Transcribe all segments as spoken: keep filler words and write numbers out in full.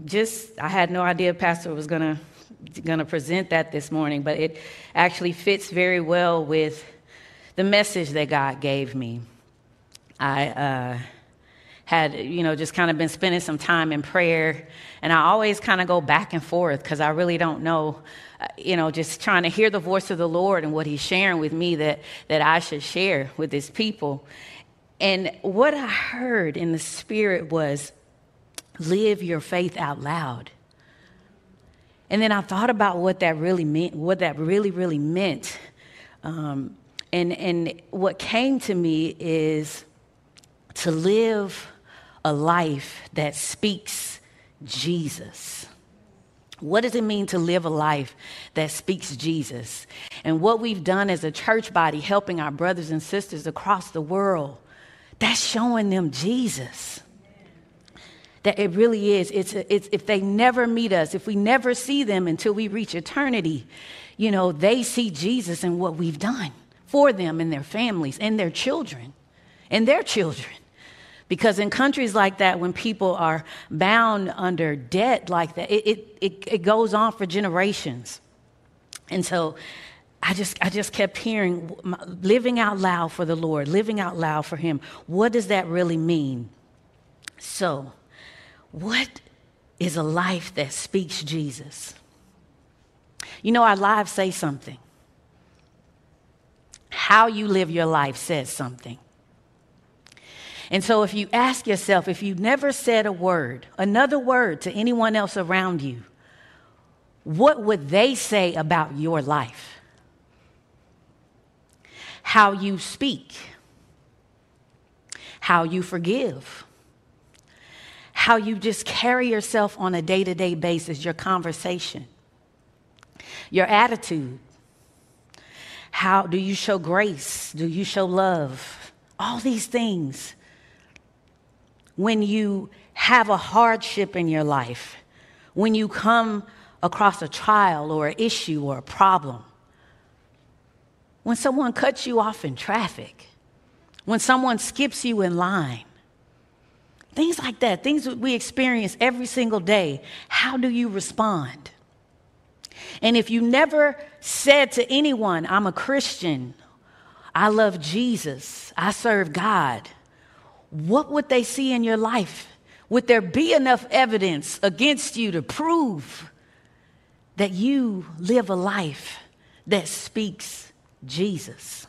just, I had no idea Pastor was going to going to present that this morning, but it actually fits very well with the message that God gave me. I uh, had, you know, just kind of been spending some time in prayer, and I always kind of go back and forth because I really don't know, uh, you know, just trying to hear the voice of the Lord and what he's sharing with me that, that I should share with his people. And what I heard in the Spirit was, live your faith out loud. And then I thought about what that really meant, what that really, really meant. Um, and, and what came to me is to live a life that speaks Jesus. What does it mean to live a life that speaks Jesus? And what we've done as a church body, helping our brothers and sisters across the world, that's showing them Jesus. That it really is. It's, it's if they never meet us, if we never see them until we reach eternity, you know, they see Jesus in what we've done for them and their families and their children and their children. Because in countries like that, when people are bound under debt like that, it it it, it goes on for generations. And so I just I just kept hearing living out loud for the Lord, living out loud for him. What does that really mean? So, what is a life that speaks Jesus? You know, our lives say something. How you live your life says something. And so if you ask yourself, if you never said a word, another word to anyone else around you, what would they say about your life? How you speak, how you forgive, how you just carry yourself on a day-to-day basis, your conversation, your attitude. How do you show grace? Do you show love? All these things. When you have a hardship in your life, when you come across a trial or an issue or a problem, when someone cuts you off in traffic, when someone skips you in line, things like that, things that we experience every single day, how do you respond? And if you never said to anyone, I'm a Christian, I love Jesus, I serve God, what would they see in your life? Would there be enough evidence against you to prove that you live a life that speaks Jesus?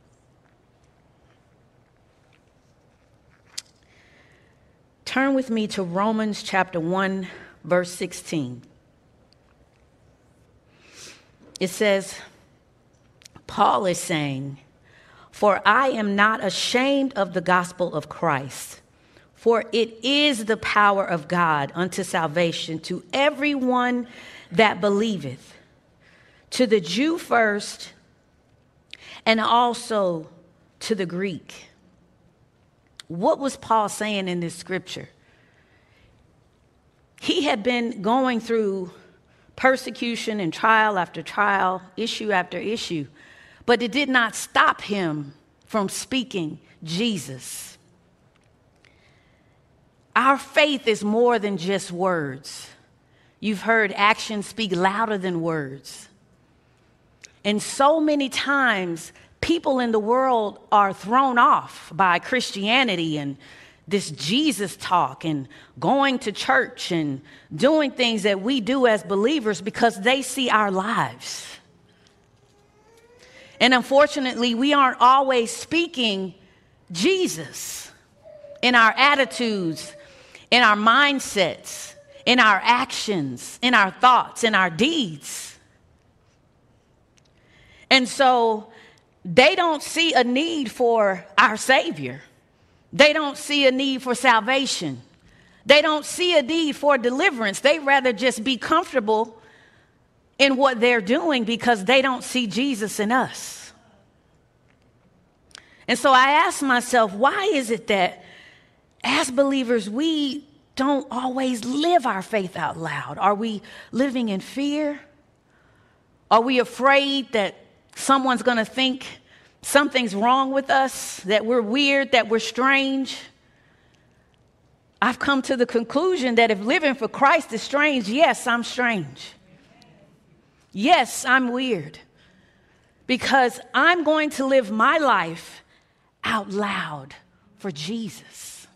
Turn with me to Romans chapter one, verse sixteen. It says, Paul is saying, for I am not ashamed of the gospel of Christ, for it is the power of God unto salvation to everyone that believeth, to the Jew first, and also to the Greek. What was Paul saying in this scripture? He had been going through persecution and trial after trial, issue after issue, but it did not stop him from speaking Jesus. Our faith is more than just words. You've heard actions speak louder than words. And so many times, people in the world are thrown off by Christianity and this Jesus talk and going to church and doing things that we do as believers because they see our lives. And unfortunately, we aren't always speaking Jesus in our attitudes, in our mindsets, in our actions, in our thoughts, in our deeds. And so they don't see a need for our Savior. They don't see a need for salvation. They don't see a need for deliverance. They rather just be comfortable in what they're doing because they don't see Jesus in us. And so I ask myself, why is it that as believers, we don't always live our faith out loud? Are we living in fear? Are we afraid that someone's going to think something's wrong with us, that we're weird, that we're strange? I've come to the conclusion that if living for Christ is strange, yes, I'm strange. Yes, I'm weird. Because I'm going to live my life out loud for Jesus.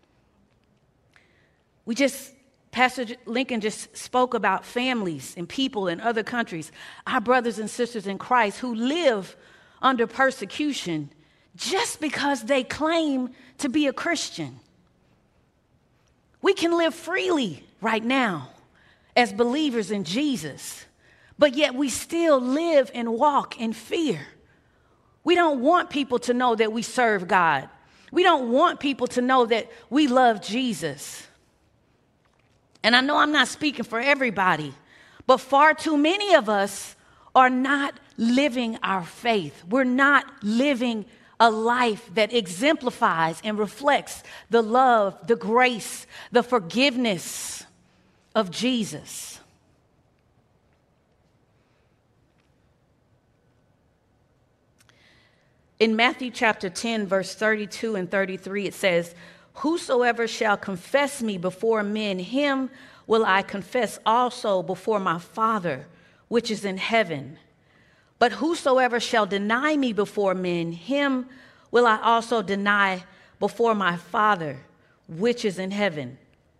We just, Pastor Lincoln just spoke about families and people in other countries, our brothers and sisters in Christ who live under persecution just because they claim to be a Christian. We can live freely right now as believers in Jesus, but yet we still live and walk in fear. We don't want people to know that we serve God. We don't want people to know that we love Jesus. And I know I'm not speaking for everybody, but far too many of us are not living our faith. We're not living a life that exemplifies and reflects the love, the grace, the forgiveness of Jesus. In Matthew chapter ten, verse thirty-two and thirty-three, it says, "Whosoever shall confess me before men, him will I confess also before my Father, which is in heaven. But whosoever shall deny me before men, him will I also deny before my Father, which is in heaven."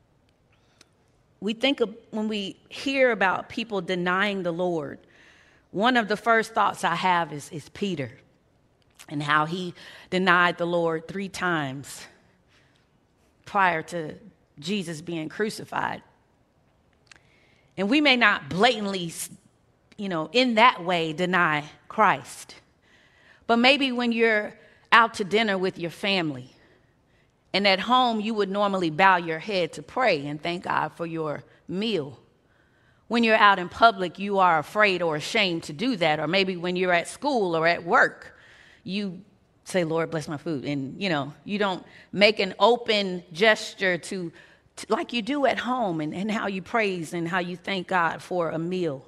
We think of, when we hear about people denying the Lord, one of the first thoughts I have is, is Peter and how he denied the Lord three times prior to Jesus being crucified. And we may not blatantly, you know, in that way deny Christ. But maybe when you're out to dinner with your family and at home you would normally bow your head to pray and thank God for your meal. When you're out in public, you are afraid or ashamed to do that. Or maybe when you're at school or at work, you say, "Lord, bless my food." And, you know, you don't make an open gesture to, to like you do at home and, and how you praise and how you thank God for a meal.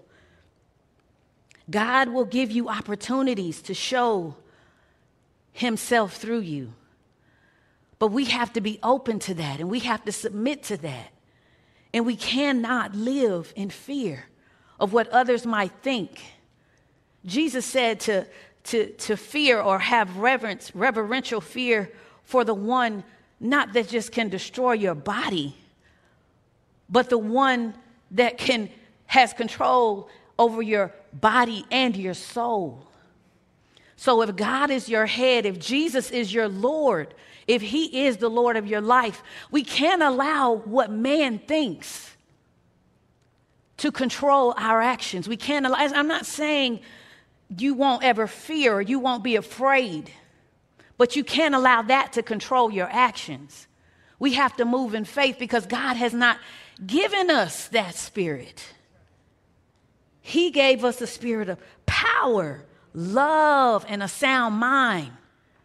God will give you opportunities to show himself through you. But we have to be open to that and we have to submit to that. And we cannot live in fear of what others might think. Jesus said to To, to fear or have reverence, reverential fear for the one not that just can destroy your body, but the one that can has control over your body and your soul. So if God is your head, if Jesus is your Lord, if he is the Lord of your life, we can't allow what man thinks to control our actions. We can't allow, I'm not saying you won't ever fear or you won't be afraid, but you can't allow that to control your actions. We have to move in faith because God has not given us that spirit. He gave us a spirit of power, love, and a sound mind.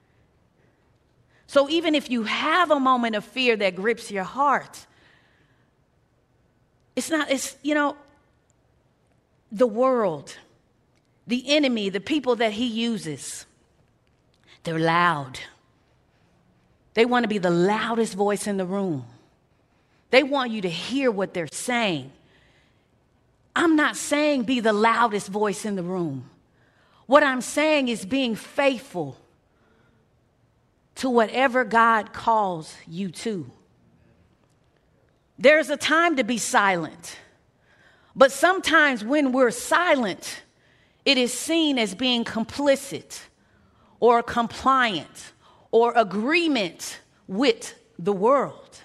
So even if you have a moment of fear that grips your heart, it's not, it's, you know, the world, the enemy, the people that he uses, they're loud. They want to be the loudest voice in the room. They want you to hear what they're saying. I'm not saying be the loudest voice in the room. What I'm saying is being faithful to whatever God calls you to. There's a time to be silent, but sometimes when we're silent, it is seen as being complicit or compliant or agreement with the world.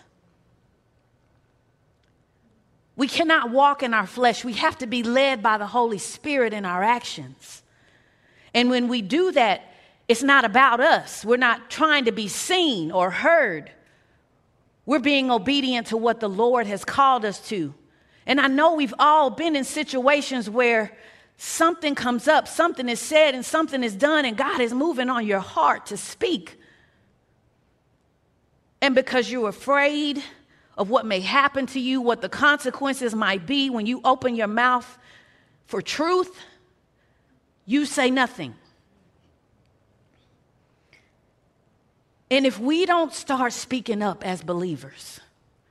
We cannot walk in our flesh. We have to be led by the Holy Spirit in our actions. And when we do that, it's not about us. We're not trying to be seen or heard. We're being obedient to what the Lord has called us to. And I know we've all been in situations where something comes up, something is said, and something is done, and God is moving on your heart to speak. And because you're afraid of what may happen to you, what the consequences might be when you open your mouth for truth, you say nothing. And if we don't start speaking up as believers,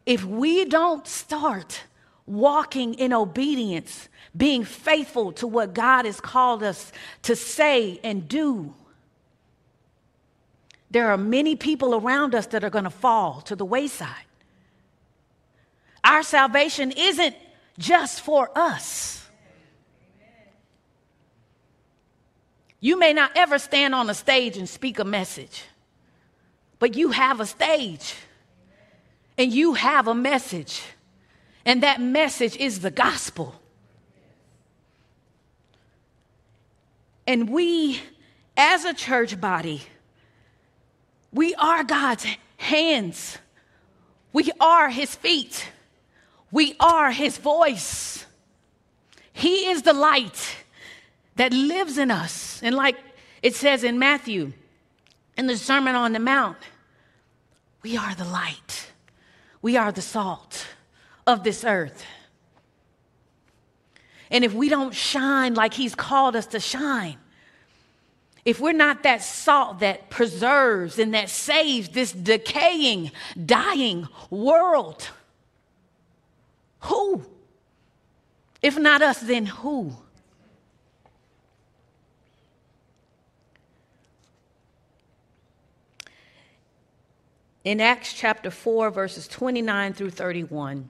if we don't start walking in obedience, being faithful to what God has called us to say and do, there are many people around us that are going to fall to the wayside. Our salvation isn't just for us. You may not ever stand on a stage and speak a message, but you have a stage and you have a message, and that message is the gospel. And we, as a church body, we are God's hands. We are his feet. We are his voice. He is the light that lives in us. And like it says in Matthew, in the Sermon on the Mount, we are the light. We are the salt of this earth. And if we don't shine like he's called us to shine, if we're not that salt that preserves and that saves this decaying, dying world, who? If not us, then who? In Acts chapter four, verses twenty-nine through thirty-one,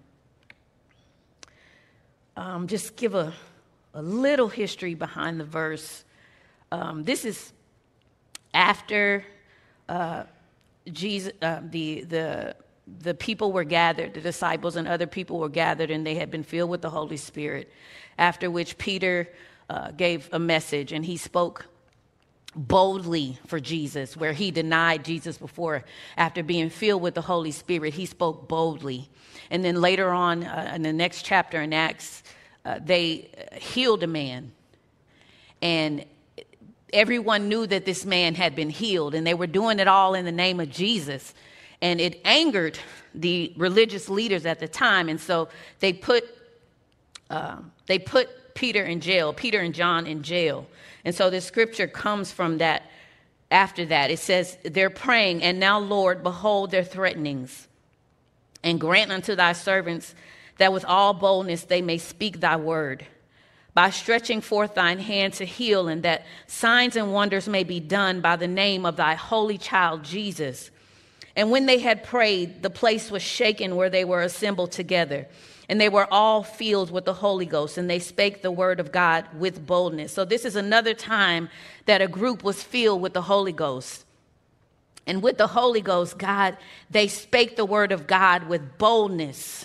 um, just give a, a little history behind the verse. Um, this is after uh, Jesus, uh, the the the people were gathered, the disciples and other people were gathered, and they had been filled with the Holy Spirit. After which Peter uh, gave a message, and he spoke boldly for Jesus, where he denied Jesus before. After being filled with the Holy Spirit, he spoke boldly. And then later on, uh, in the next chapter in Acts, uh, they healed a man, and everyone knew that this man had been healed, and they were doing it all in the name of Jesus. And it angered the religious leaders at the time, and so they put uh, they put Peter in jail, Peter and John in jail. And so this scripture comes from that. After that, it says, they're praying, and now, Lord, behold their threatenings, and grant unto thy servants that with all boldness they may speak thy word, by stretching forth thine hand to heal, and that signs and wonders may be done by the name of thy holy child Jesus. And when they had prayed, the place was shaken where they were assembled together. And they were all filled with the Holy Ghost, and they spake the word of God with boldness. So this is another time that a group was filled with the Holy Ghost. And with the Holy Ghost, God, they spake the word of God with boldness.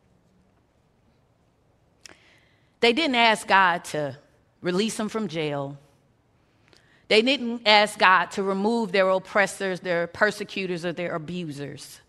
They didn't ask God to release them from jail. They didn't ask God to remove their oppressors, their persecutors, or their abusers.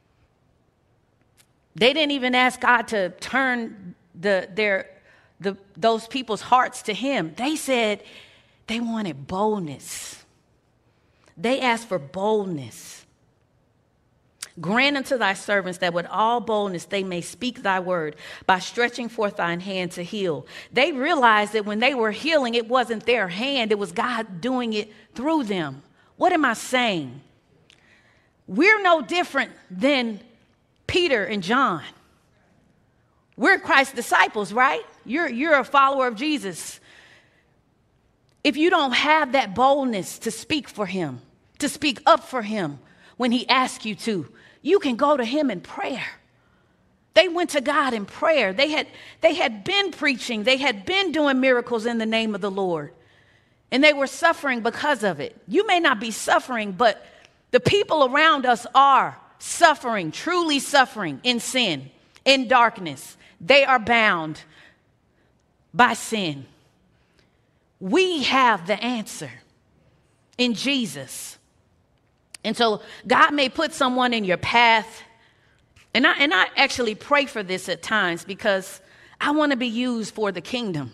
They didn't even ask God to turn the, their, the, those people's hearts to him. They said they wanted boldness. They asked for boldness. Grant unto thy servants that with all boldness they may speak thy word, by stretching forth thine hand to heal. They realized that when they were healing, it wasn't their hand, it was God doing it through them. What am I saying? We're no different than Peter and John. We're Christ's disciples, right? You're, you're a follower of Jesus. If you don't have that boldness to speak for him, to speak up for him when he asks you to, you can go to him in prayer. They went to God in prayer. They had, they had been preaching. They had been doing miracles in the name of the Lord. And they were suffering because of it. You may not be suffering, but the people around us are suffering, truly suffering in sin, in darkness. They are bound by sin. We have the answer in Jesus. And so God may put someone in your path. And I, and I actually pray for this at times because I want to be used for the kingdom.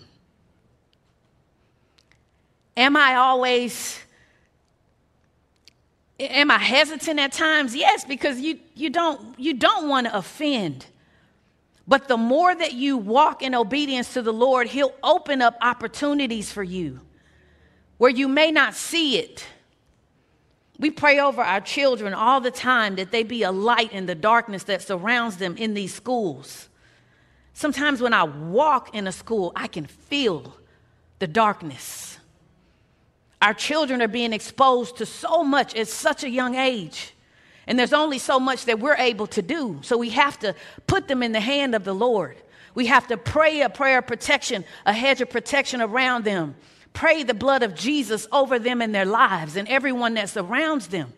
Am I always, am I hesitant at times? Yes, because you, you don't, you don't want to offend. But the more that you walk in obedience to the Lord, he'll open up opportunities for you where you may not see it, We pray over our children all the time that they be a light in the darkness that surrounds them in these schools. Sometimes when I walk in a school, I can feel the darkness. Our children are being exposed to so much at such a young age. And there's only so much that we're able to do. So we have to put them in the hand of the Lord. We have to pray a prayer of protection, a hedge of protection around them. Pray the blood of Jesus over them and their lives and everyone that surrounds them.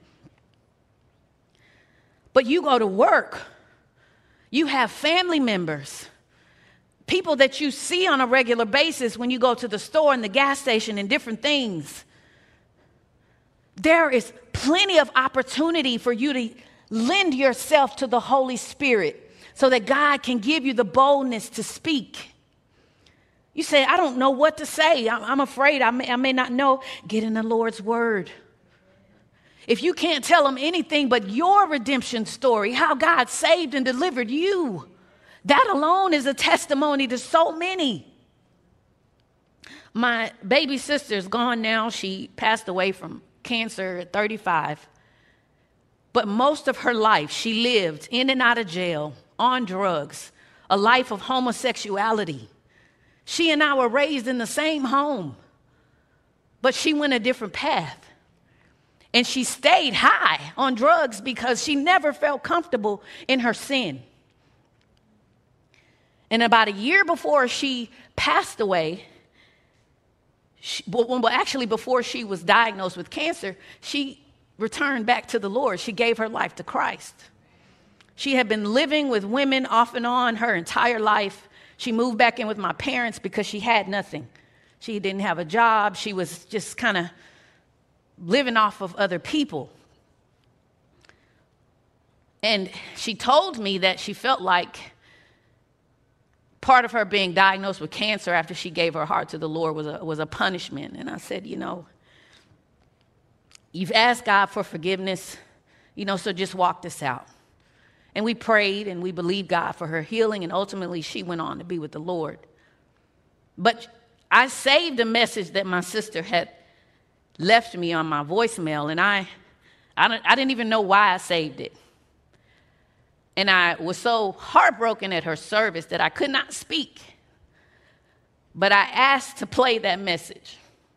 But you go to work. You have family members, people that you see on a regular basis when you go to the store and the gas station and different things. There is plenty of opportunity for you to lend yourself to the Holy Spirit so that God can give you the boldness to speak. You say, I don't know what to say. I'm, I'm afraid I may, I may not know. Get in the Lord's word. If you can't tell them anything but your redemption story, how God saved and delivered you, that alone is a testimony to so many. My baby sister's gone now. She passed away from cancer at thirty-five. But most of her life, she lived in and out of jail, on drugs, a life of homosexuality. She and I were raised in the same home, but she went a different path. And she stayed high on drugs because she never felt comfortable in her sin. And about a year before she passed away, she, well, actually before she was diagnosed with cancer, she returned back to the Lord. She gave her life to Christ. She had been living with women off and on her entire life. She moved back in with my parents because she had nothing. She didn't have a job. She was just kind of living off of other people. And she told me that she felt like part of her being diagnosed with cancer after she gave her heart to the Lord was a, was a punishment. And I said, you know, you've asked God for forgiveness, you know, so just walk this out. And we prayed and we believed God for her healing, and ultimately she went on to be with the Lord. But I saved a message that my sister had left me on my voicemail, and I, I, don't, I didn't even know why I saved it. And I was so heartbroken at her service that I could not speak. But I asked to play that message.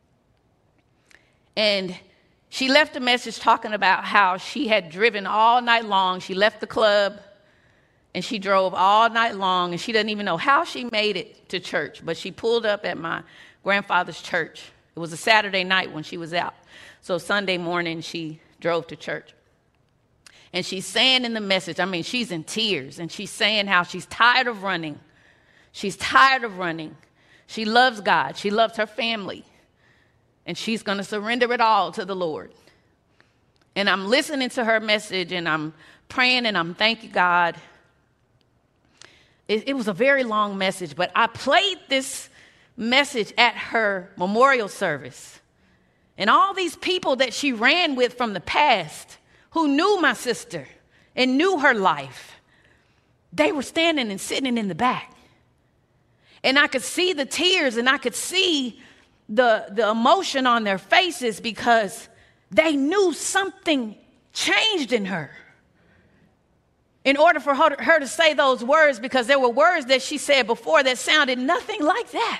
And she left a message talking about how she had driven all night long. She left the club and she drove all night long, and she doesn't even know how she made it to church. But she pulled up at my grandfather's church. It was a Saturday night when she was out. So Sunday morning she drove to church. And she's saying in the message, I mean, she's in tears, and she's saying how she's tired of running. She's tired of running. She loves God. She loves her family. And she's going to surrender it all to the Lord. And I'm listening to her message, and I'm praying, and I'm thanking God. It, it was a very long message, but I played this message at her memorial service. And all these people that she ran with from the past, who knew my sister and knew her life, they were standing and sitting in the back. And I could see the tears, and I could see the, the emotion on their faces because they knew something changed in her. In order for her to, her to say those words, because there were words that she said before that sounded nothing like that.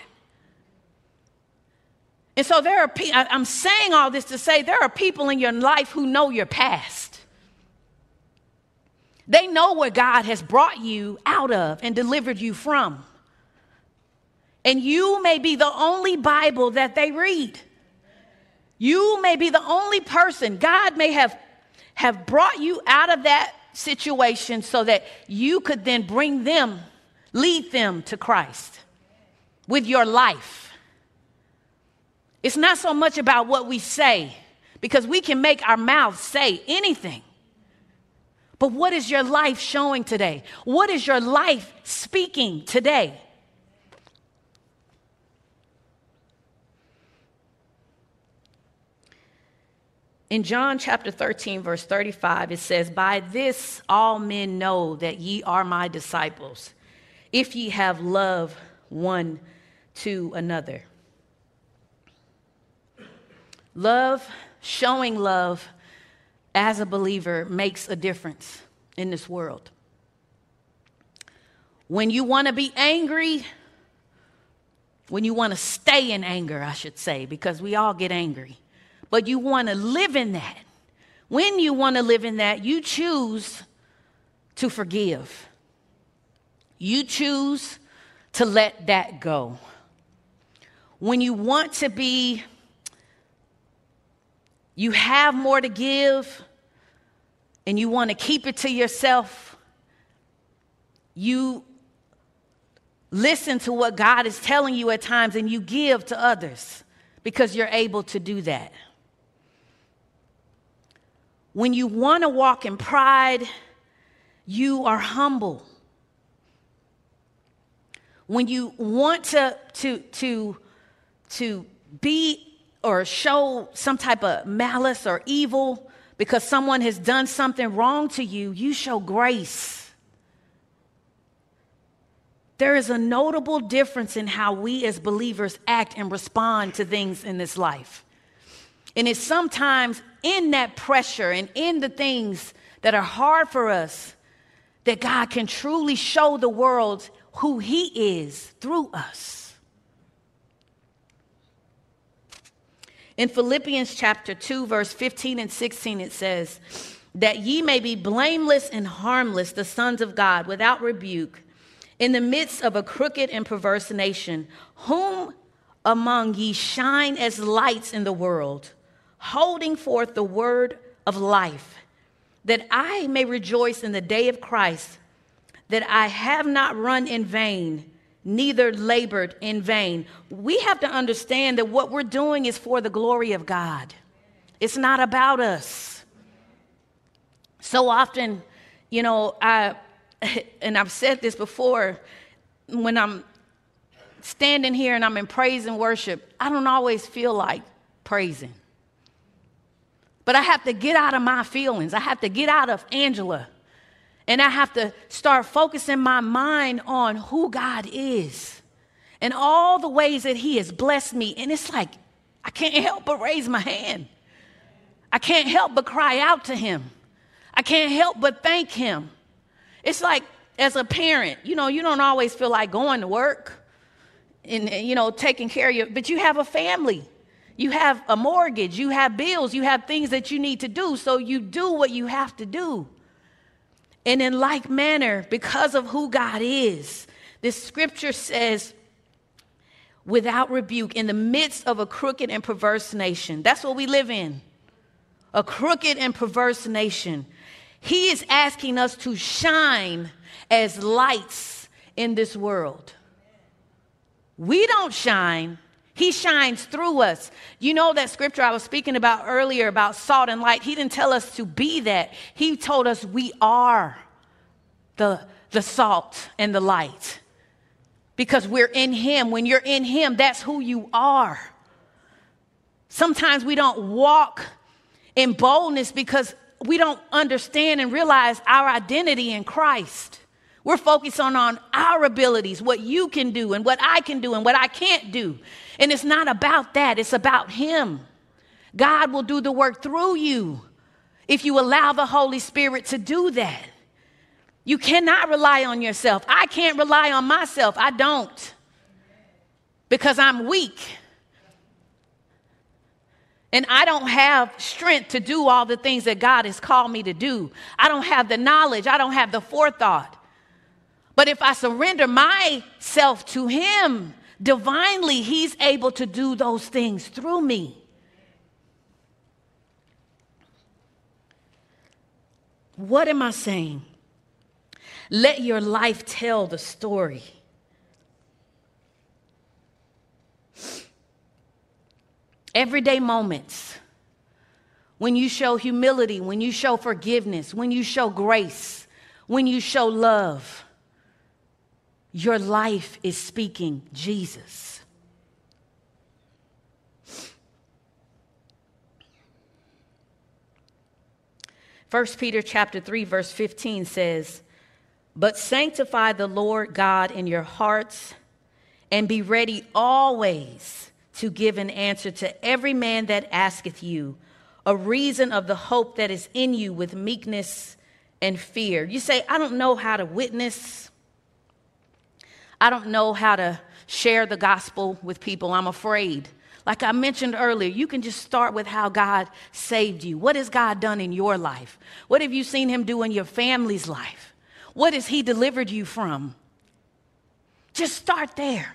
And so there are people, I'm saying all this to say there are people in your life who know your past. They know where God has brought you out of and delivered you from. And you may be the only Bible that they read. You may be the only person. God may have, have brought you out of that situation so that you could then bring them, lead them to Christ with your life. It's not so much about what we say, because we can make our mouths say anything. But what is your life showing today? What is your life speaking today? In John chapter thirteen, verse thirty-five, it says, "By this all men know that ye are my disciples, if ye have love one to another." Love, showing love, as a believer makes a difference in this world. When you want to be angry, when you want to stay in anger, I should say, because we all get angry, but you want to live in that. When you want to live in that, you choose to forgive. You choose to let that go. When you want to be, you have more to give and you want to keep it to yourself, you listen to what God is telling you at times and you give to others because you're able to do that. When you want to walk in pride, you are humble. When you want to, to, to, to be or show some type of malice or evil because someone has done something wrong to you, you show grace. There is a notable difference in how we as believers act and respond to things in this life. And it's sometimes in that pressure and in the things that are hard for us that God can truly show the world who he is through us. In Philippians chapter two, verse fifteen and sixteen, it says, that ye may be blameless and harmless, the sons of God, without rebuke, in the midst of a crooked and perverse nation, whom among ye shine as lights in the world, holding forth the word of life, that I may rejoice in the day of Christ, that I have not run in vain, neither labored in vain. We have to understand that what we're doing is for the glory of God. It's not about us. So often, you know, I... and I've said this before, when I'm standing here and I'm in praise and worship, I don't always feel like praising. But I have to get out of my feelings. I have to get out of Angela. And I have to start focusing my mind on who God is and all the ways that he has blessed me. And it's like, I can't help but raise my hand. I can't help but cry out to him. I can't help but thank him. It's like, as a parent, you know, you don't always feel like going to work and, you know, taking care of you, but you have a family. You have a mortgage. You have bills. You have things that you need to do. So you do what you have to do. And in like manner, because of who God is, this scripture says, without rebuke, in the midst of a crooked and perverse nation. That's what we live in. A crooked and perverse nation. He is asking us to shine as lights in this world. We don't shine. He shines through us. You know that scripture I was speaking about earlier about salt and light. He didn't tell us to be that. He told us we are the, the salt and the light. Because we're in him. When you're in him, that's who you are. Sometimes we don't walk in boldness because we don't understand and realize our identity in Christ. We're focused on, on our abilities, what you can do and what I can do and what I can't do. And it's not about that. It's about him. God will do the work through you if you allow the Holy Spirit to do that. You cannot rely on yourself. I can't rely on myself. I don't. Because I'm weak. And I don't have strength to do all the things that God has called me to do. I don't have the knowledge. I don't have the forethought. But if I surrender myself to him divinely, he's able to do those things through me. What am I saying? Let your life tell the story. Everyday moments, when you show humility, when you show forgiveness, when you show grace, when you show love, your life is speaking Jesus. First Peter chapter three, verse fifteen says, but sanctify the Lord God in your hearts and be ready always to give an answer to every man that asketh you, a reason of the hope that is in you with meekness and fear. You say, I don't know how to witness. I don't know how to share the gospel with people. I'm afraid. Like I mentioned earlier, you can just start with how God saved you. What has God done in your life? What have you seen him do in your family's life? What has he delivered you from? Just start there.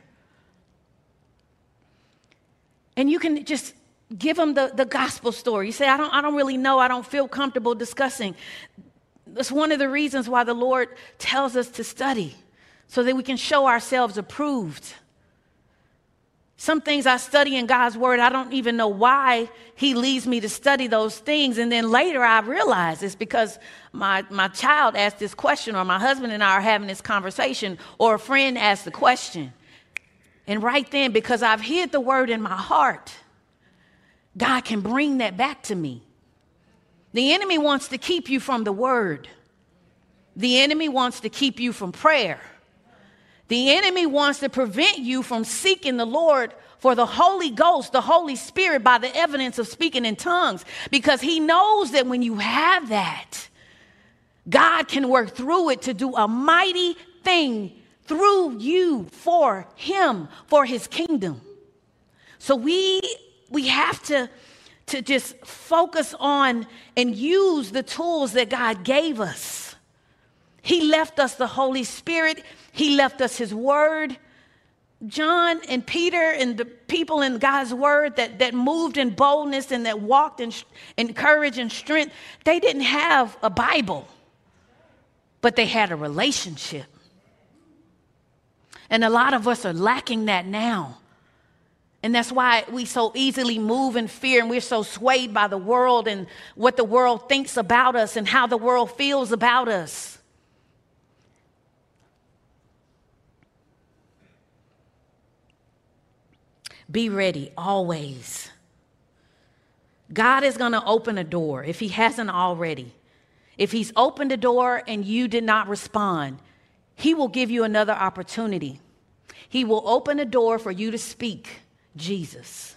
And you can just give them the, the gospel story. You say, I don't, I don't really know. I don't feel comfortable discussing. That's one of the reasons why the Lord tells us to study, so that we can show ourselves approved. Some things I study in God's word, I don't even know why he leads me to study those things. And then later I realize it's because my, my child asked this question, or my husband and I are having this conversation, or a friend asked the question. And right then, because I've hid the word in my heart, God can bring that back to me. The enemy wants to keep you from the word. The enemy wants to keep you from prayer. The enemy wants to prevent you from seeking the Lord for the Holy Ghost, the Holy Spirit, by the evidence of speaking in tongues, because he knows that when you have that, God can work through it to do a mighty thing through you for him, for his kingdom. So we we have to, to just focus on and use the tools that God gave us. He left us the Holy Spirit. He left us his word. John and Peter and the people in God's word that, that moved in boldness and that walked in, in courage and strength, they didn't have a Bible, but they had a relationship. And a lot of us are lacking that now. And that's why we so easily move in fear, and we're so swayed by the world and what the world thinks about us and how the world feels about us. Be ready always. God is going to open a door if he hasn't already. If he's opened a door and you did not respond, he will give you another opportunity. He will open a door for you to speak Jesus.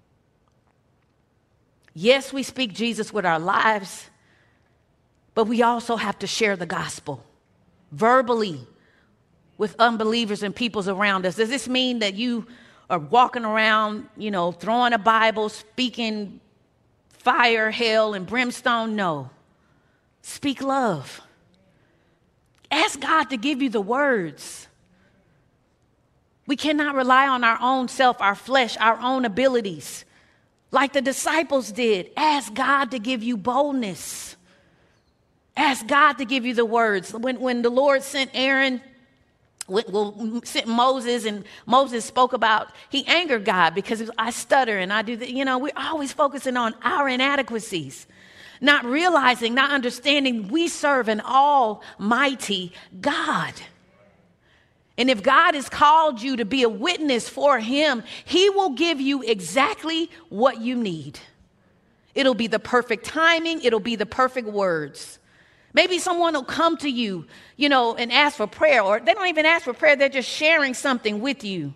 Yes, we speak Jesus with our lives, but we also have to share the gospel verbally with unbelievers and peoples around us. Does this mean that you are walking around, you know, throwing a Bible, speaking fire, hell, and brimstone? No. Speak love. Ask God to give you the words. We cannot rely on our own self, our flesh, our own abilities. Like the disciples did. Ask God to give you boldness. Ask God to give you the words. When, when the Lord sent Aaron, well, sent Moses, and Moses spoke about, he angered God because I stutter and I do that. You know, we're always focusing on our inadequacies, not realizing, not understanding we serve an almighty God. And if God has called you to be a witness for him, he will give you exactly what you need. It'll be the perfect timing. It'll be the perfect words. Maybe someone will come to you, you know, and ask for prayer, or they don't even ask for prayer. They're just sharing something with you.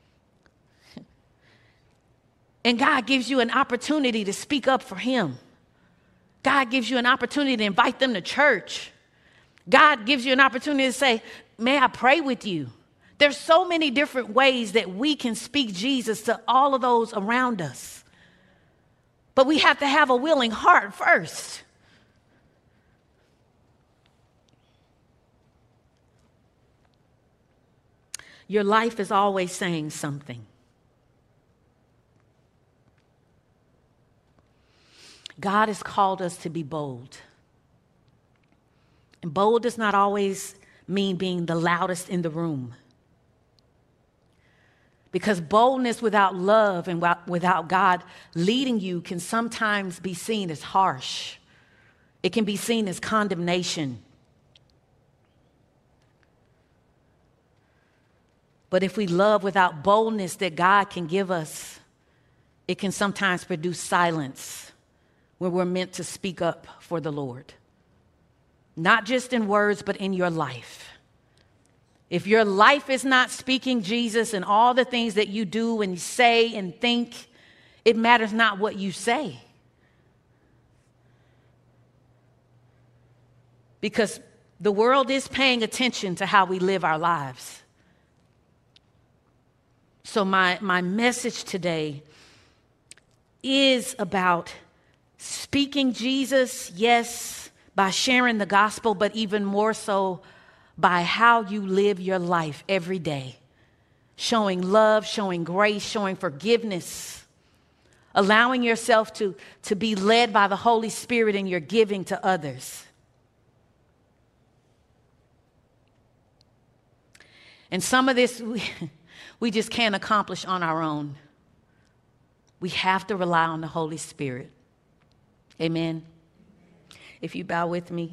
And God gives you an opportunity to speak up for him. God gives you an opportunity to invite them to church. God gives you an opportunity to say, may I pray with you? There's so many different ways that we can speak Jesus to all of those around us. But we have to have a willing heart first. Your life is always saying something. God has called us to be bold. And bold does not always mean being the loudest in the room. Because boldness without love and without God leading you can sometimes be seen as harsh. It can be seen as condemnation. But if we love without boldness that God can give us, it can sometimes produce silence where we're meant to speak up for the Lord. Not just in words, but in your life. If your life is not speaking Jesus and all the things that you do and say and think, it matters not what you say. because the world is paying attention to how we live our lives. So my, my message today is about speaking Jesus, yes, by sharing the gospel, but even more so by how you live your life every day. Showing love, showing grace, showing forgiveness, allowing yourself to, to be led by the Holy Spirit in your giving to others. And some of this we, we just can't accomplish on our own. We have to rely on the Holy Spirit. Amen. If you bow with me.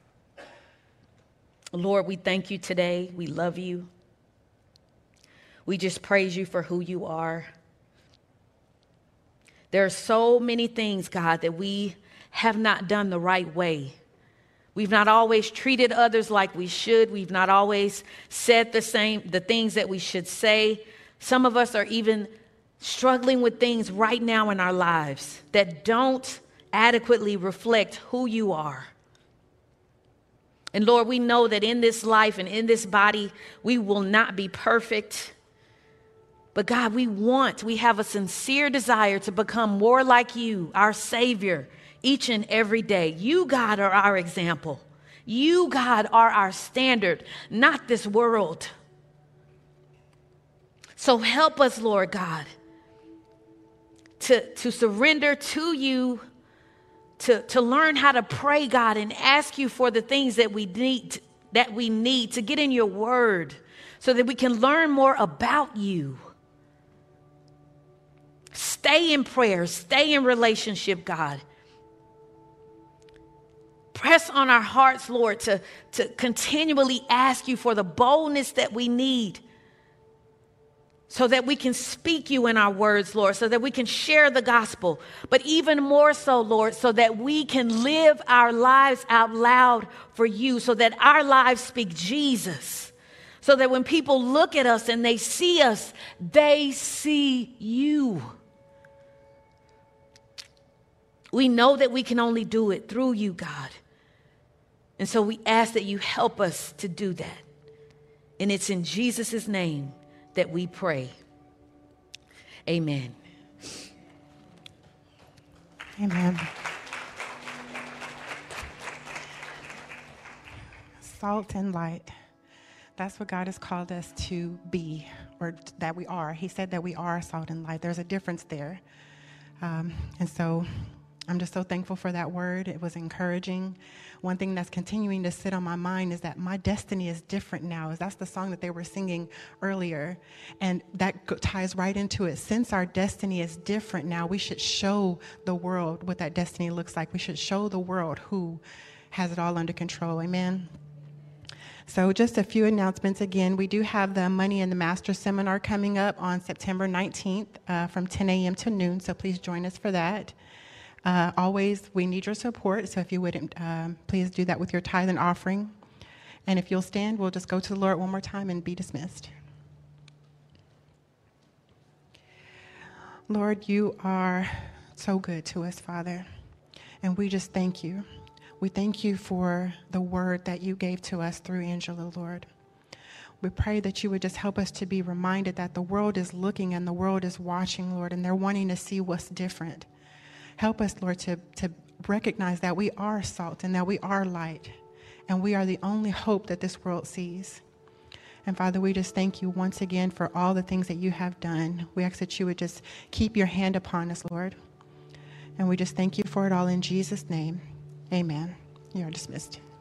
Lord, we thank you today. We love you. We just praise you for who you are. There are so many things, God, that we have not done the right way. We've not always treated others like we should. We've not always said the same, the things that we should say. Some of us are even struggling with things right now in our lives that don't adequately reflect who you are. And Lord, we know that in this life and in this body, we will not be perfect. But God, we want, we have a sincere desire to become more like you, our Savior, each and every day. You, God, are our example. You, God, are our standard, not this world. So help us, Lord God, to, to surrender to you, to, to learn how to pray, God, and ask you for the things that we need, that we need to get in your word so that we can learn more about you. Stay in prayer, stay in relationship, God. Press on our hearts, Lord, to, to continually ask you for the boldness that we need so that we can speak you in our words, Lord, so that we can share the gospel. But even more so, Lord, so that we can live our lives out loud for you, so that our lives speak Jesus. So that when people look at us and they see us, they see you. We know that we can only do it through you, God. And so we ask that you help us to do that. And it's in Jesus' name that we pray. Amen. Amen. Salt and light. That's what God has called us to be, or that we are. He said that we are salt and light. There's a difference there. Um, and so I'm just so thankful for that word. It was encouraging. One thing that's continuing to sit on my mind is that my destiny is different now. That's the song that they were singing earlier. And that ties right into it. Since our destiny is different now, we should show the world what that destiny looks like. We should show the world who has it all under control. Amen. So just a few announcements. Again, we do have the Money in the Master Seminar coming up on September nineteenth uh, from ten a.m. to noon. So please join us for that. Uh, always, we need your support, so if you would, um, please do that with your tithe and offering. And if you'll stand, we'll just go to the Lord one more time and be dismissed. Lord, you are so good to us, Father, and we just thank you. We thank you for the word that you gave to us through Angela, Lord. We pray that you would just help us to be reminded that the world is looking and the world is watching, Lord, and they're wanting to see what's different. Help us, Lord, to, to recognize that we are salt and that we are light, and we are the only hope that this world sees. And Father, we just thank you once again for all the things that you have done. We ask that you would just keep your hand upon us, Lord. And we just thank you for it all in Jesus' name. Amen. You are dismissed.